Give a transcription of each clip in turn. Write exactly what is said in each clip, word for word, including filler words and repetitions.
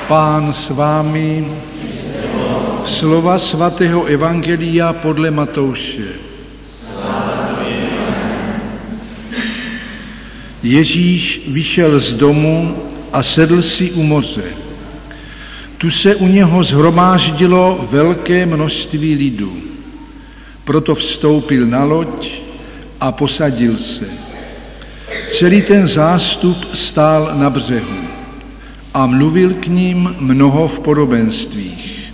Pán s vámi. Slova svatého evangelia podle Matouše. Ježíš vyšel z domu a sedl si u moře. Tu se u něho shromáždilo velké množství lidu. Proto vstoupil na loď a posadil se. Celý ten zástup stál na břehu a mluvil k ním mnoho v podobenstvích.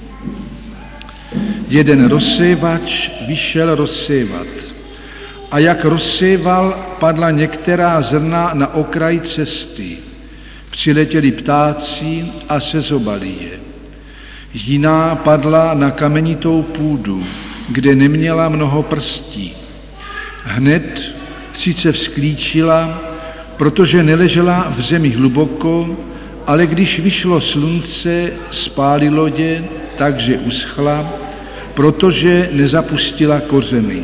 Jeden rozsévač vyšel rozsévat a jak rozséval, padla některá zrna na okraj cesty. Přiletěli ptáci a sezobali je. Jiná padla na kamenitou půdu, kde neměla mnoho prstí. Hned sice vzklíčila, protože neležela v zemi hluboko, ale když vyšlo slunce, spálilo je, takže uschla, protože nezapustila kořeny.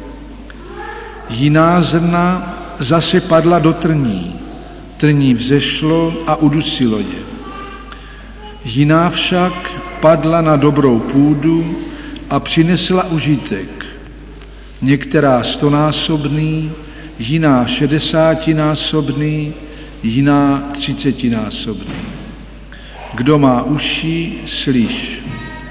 Jiná zrna zase padla do trní. Trní vzešlo a udusilo je. Jiná však padla na dobrou půdu a přinesla užitek. Některá stonásobný, jiná šedesátinásobný, jiná třicetinásobný. Kdo má uši, slyš.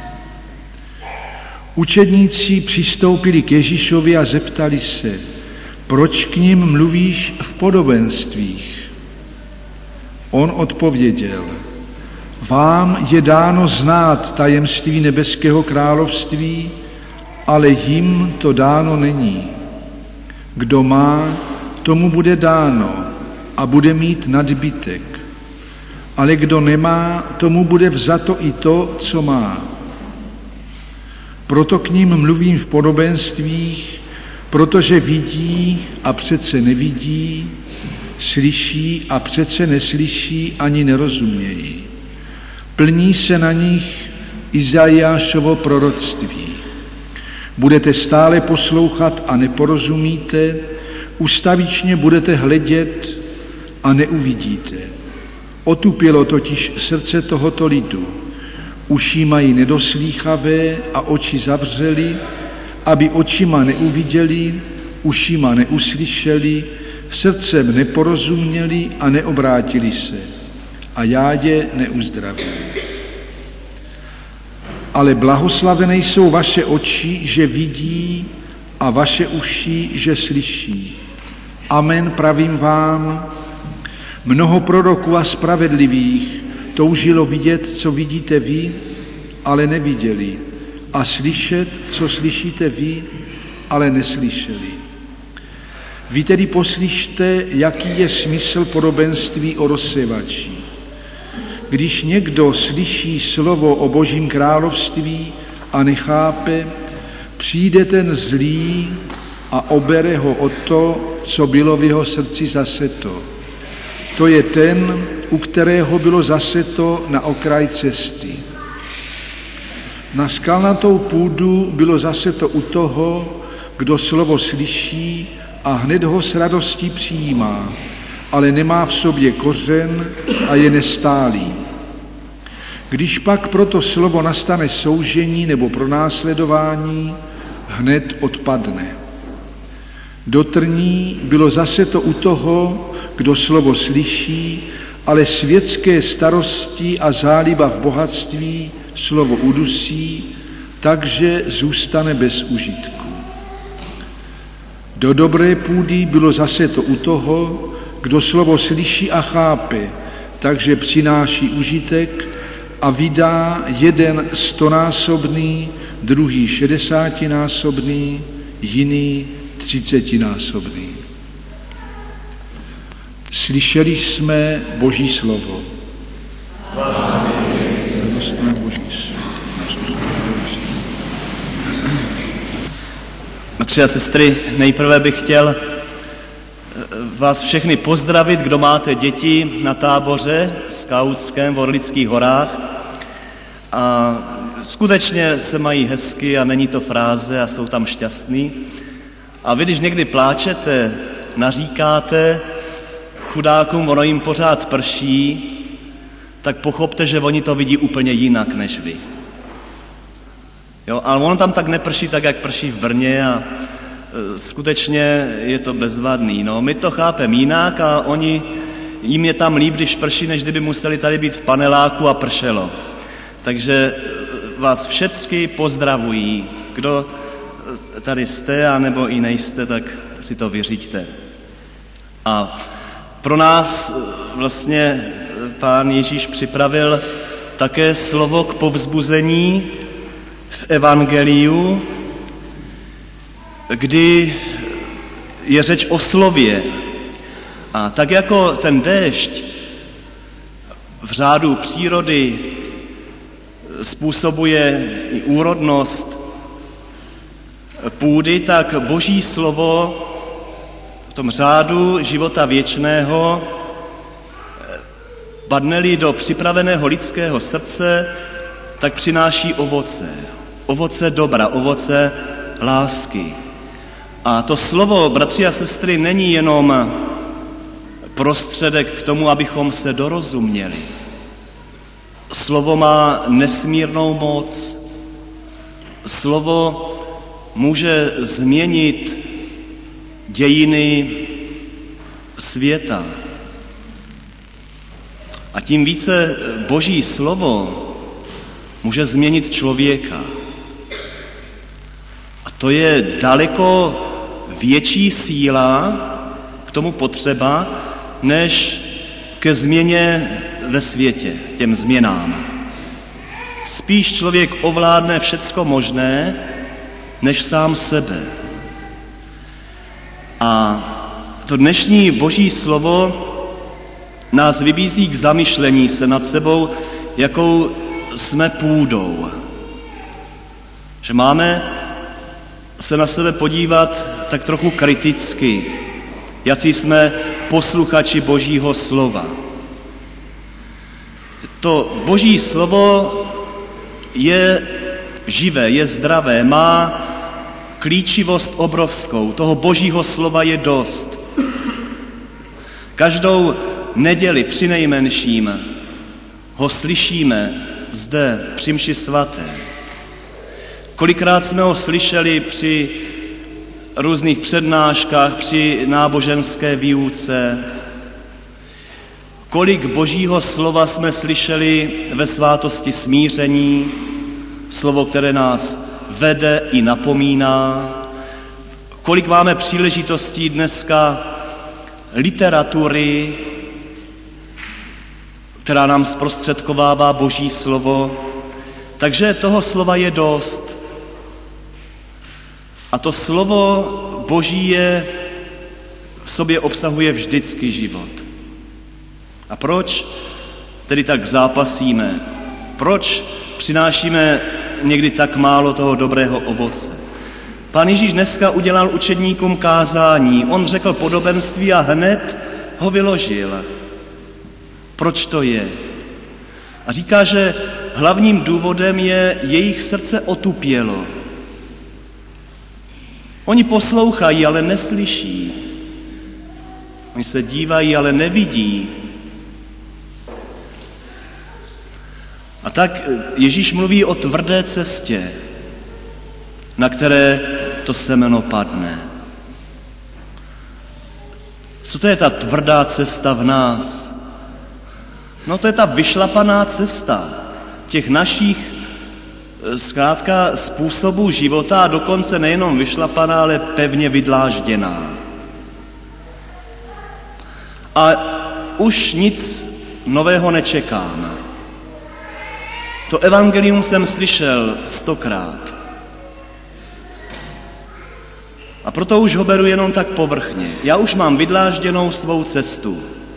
Učedníci přistoupili k Ježíšovi a zeptali se, proč k nim mluvíš v podobenstvích? On odpověděl, vám je dáno znát tajemství nebeského království, ale jim to dáno není. Kdo má, tomu bude dáno a bude mít nadbytek. Ale kdo nemá, tomu bude vzato i to, co má. Proto k ním mluvím v podobenstvích, protože vidí a přece nevidí, slyší a přece neslyší ani nerozumějí. Plní se na nich Izajášovo proroctví. Budete stále poslouchat a neporozumíte, ustavičně budete hledět a neuvidíte. Otupělo totiž srdce tohoto lidu. Uši mají nedoslýchavé a oči zavřeli, aby očima neuviděli, ušima neuslyšeli, srdcem neporozuměli a neobrátili se. A já je neuzdravím. Ale blahoslavené jsou vaše oči, že vidí, a vaše uši, že slyší. Amen, pravím vám, mnoho proroků a spravedlivých toužilo vidět, co vidíte vy, ale neviděli, a slyšet, co slyšíte vy, ale neslyšeli. Vy tedy poslyšte, jaký je smysl podobenství o rozsévači. Když někdo slyší slovo o Božím království a nechápe, přijde ten zlý a obere ho o to, co bylo v jeho srdci zaseto. To je ten, u kterého bylo zaseto na okraj cesty. Na skalnatou půdu bylo zaseto u toho, kdo slovo slyší a hned ho s radostí přijímá, ale nemá v sobě kořen a je nestálý. Když pak proto slovo nastane soužení nebo pronásledování, hned odpadne. Do trní bylo zase to u toho, kdo slovo slyší, ale světské starosti a záliba v bohatství slovo udusí, takže zůstane bez užitku. Do dobré půdy bylo zase to u toho, kdo slovo slyší a chápe, takže přináší užitek a vydá jeden stonásobný, druhý šedesátinásobný, jiný třicetinásobný. Slyšeli jsme Boží slovo. Bratři a sestry, nejprve bych chtěl vás všechny pozdravit, kdo máte děti na táboře skautském v Orlických horách. A skutečně se mají hezky a není to fráze a jsou tam šťastní. A vy, když někdy pláčete, naříkáte, chudákům ono jim pořád prší, tak pochopte, že oni to vidí úplně jinak než vy. Jo, ale ono tam tak neprší tak, jak prší v Brně a e, skutečně je to bezvadný. No, my to chápeme jinak a oni, jim je tam líp, když prší, než kdyby museli tady být v paneláku a pršelo. Takže vás všecky pozdravují. Kdo tady jste, anebo i nejste, tak si to vyřiďte. A pro nás vlastně Pán Ježíš připravil také slovo k povzbuzení v evangeliu, kdy je řeč o slově. A tak jako ten déšť v řádu přírody způsobuje i úrodnost půdy, tak Boží slovo v tom řádu života věčného padne-li do připraveného lidského srdce, tak přináší ovoce. Ovoce dobra, ovoce lásky. A to slovo, bratři a sestry, není jenom prostředek k tomu, abychom se dorozuměli. Slovo má nesmírnou moc. Slovo může změnit dějiny světa. A tím více Boží slovo může změnit člověka. A to je daleko větší síla k tomu potřeba, než ke změně ve světě, těm změnám. Spíš člověk ovládne všecko možné, než sám sebe. A to dnešní Boží slovo nás vybízí k zamyšlení se nad sebou, jakou jsme půdou. Že máme se na sebe podívat tak trochu kriticky, jací jsme posluchači Božího slova. To Boží slovo je živé, je zdravé, má klíčivost obrovskou. Toho Božího slova je dost. Každou neděli přinejmenším ho slyšíme zde při mši svaté. Kolikrát jsme ho slyšeli při různých přednáškách, při náboženské výuce. Kolik Božího slova jsme slyšeli ve svátosti smíření, slovo, které nás vede i napomíná. Kolik máme příležitostí dneska literatury, která nám zprostředkovává Boží slovo. Takže toho slova je dost. A to slovo Boží je, v sobě obsahuje vždycky život. A proč tedy tak zápasíme? Proč přinášíme někdy tak málo toho dobrého ovoce? Pán Ježíš dneska udělal učedníkům kázání. On řekl podobenství a hned ho vyložil. Proč to je? A říká, že hlavním důvodem je jejich srdce otupělo. Oni poslouchají, ale neslyší. Oni se dívají, ale nevidí. A tak Ježíš mluví o tvrdé cestě, na které to semeno padne. Co to je ta tvrdá cesta v nás? No to je ta vyšlapaná cesta těch našich zkrátka způsobů života a dokonce nejenom vyšlapaná, ale pevně vydlážděná. A už nic nového nečekám. To evangelium jsem slyšel stokrát. A proto už ho beru jenom tak povrchně. Já už mám vydlážděnou svou cestu.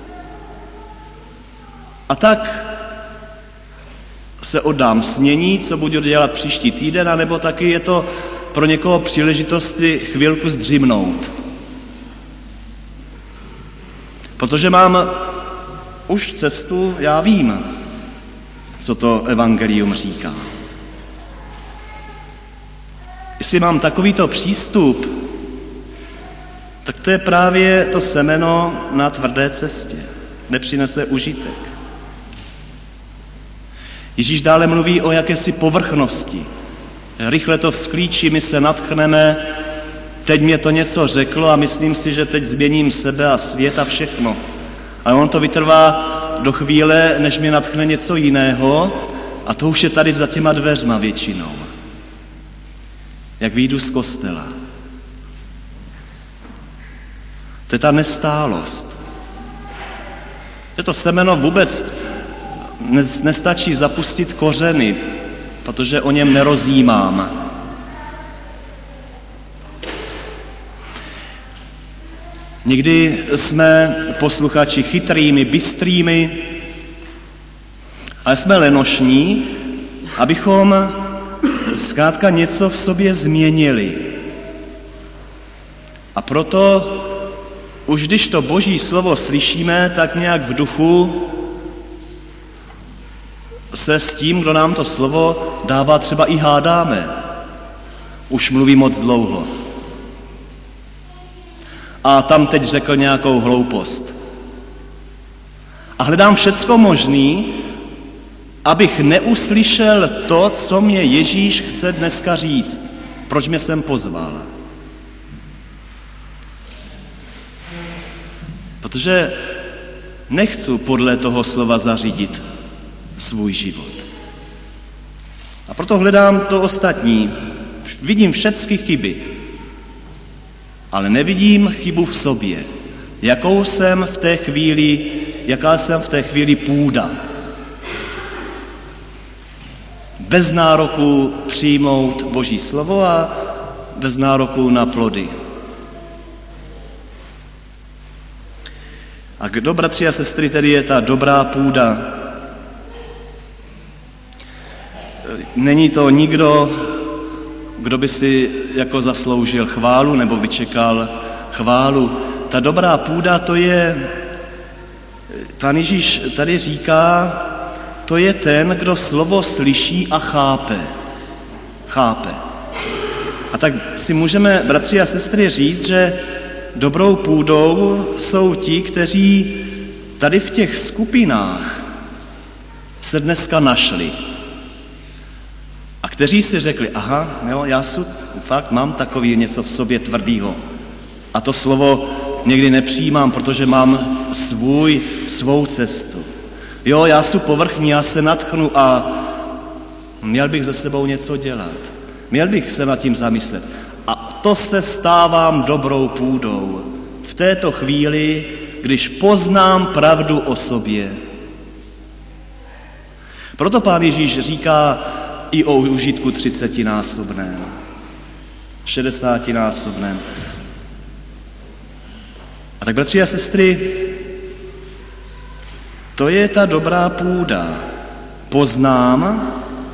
A tak se oddám snění, co budu dělat příští týden, anebo taky je to pro někoho příležitosti chvilku zdřimnout. Protože mám už cestu, já vím, co to evangelium říká. Jestli mám takovýto přístup, tak to je právě to semeno na tvrdé cestě. Nepřinese užitek. Ježíš dále mluví o jakési povrchnosti. Rychle to vzklíčí, my se nadchneme, teď mě to něco řeklo a myslím si, že teď změním sebe a svět a všechno. Ale on to vytrvá do chvíle, než mě nadchne něco jiného a to už je tady za těma dveřma většinou. Jak vyjdu z kostela. To je ta nestálost. Že to semeno vůbec nestačí zapustit kořeny, protože o něm nerozjímám. Někdy jsme posluchači chytrými, bystrými, ale jsme lenošní, abychom zkrátka něco v sobě změnili. A proto už když to Boží slovo slyšíme, tak nějak v duchu se s tím, kdo nám to slovo dává, třeba i hádáme. Už mluví moc dlouho. A tam teď řekl nějakou hloupost. A hledám všecko možný, abych neuslyšel to, co mě Ježíš chce dneska říct. Proč mě sem pozval? Protože nechci podle toho slova zařídit svůj život. A proto hledám to ostatní. Vidím všechny chyby, ale nevidím chybu v sobě. Jakou jsem v té chvíli, jaká jsem v té chvíli půda. Bez nároku přijmout Boží slovo a bez nároku na plody. A kdo, bratři a sestry, tedy je ta dobrá půda? Není to nikdo, kdo by si jako zasloužil chválu nebo by čekal chválu. Ta dobrá půda, to je, Pán Ježíš tady říká, to je ten, kdo slovo slyší a chápe. Chápe. A tak si můžeme, bratři a sestry, říct, že dobrou půdou jsou ti, kteří tady v těch skupinách se dneska našli. A kteří si řekli, aha, jo, já su, fakt mám takový něco v sobě tvrdýho. A to slovo někdy nepřijímám, protože mám svůj, svou cestu. Jo, já jsem povrchní, já se nadchnu a měl bych se sebou něco dělat. Měl bych se nad tím zamyslet. A to se stávám dobrou půdou. V této chvíli, když poznám pravdu o sobě. Proto Pán Ježíš říká i o užitku třicetinásobném, šedesátinásobném. A tak, bratři a sestry, to je ta dobrá půda. Poznám,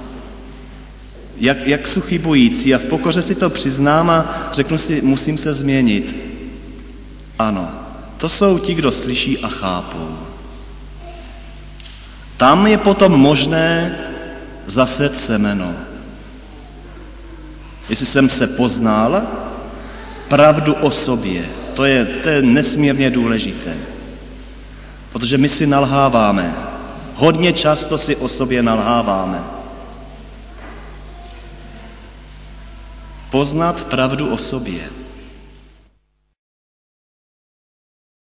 jak, jak jsou chybující a v pokoře si to přiznám a řeknu si, musím se změnit. Ano, to jsou ti, kdo slyší a chápou. Tam je potom možné zasét semeno. Jestli jsem se poznal, pravdu o sobě, to je, to je nesmírně důležité. Protože my si nalháváme. Hodně často si o sobě nalháváme. Poznat pravdu o sobě.